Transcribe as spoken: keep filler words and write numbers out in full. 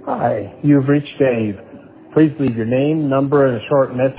Hi, you've reached Dave. Please leave your name, number, and a short message.